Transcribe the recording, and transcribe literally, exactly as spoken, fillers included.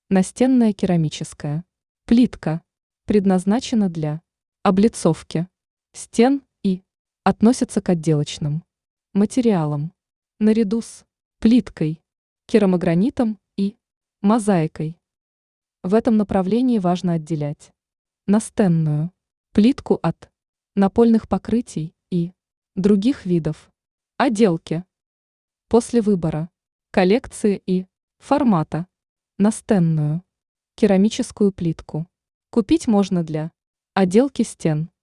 Настенная керамическая плитка предназначена для облицовки стен и относится к отделочным материалам. Наряду с плиткой, керамогранитом и мозаикой. В этом направлении важно отделять настенную плитку от напольных покрытий и других видов отделки. После выбора коллекции и формата настенную керамическую плитку купить можно для отделки стен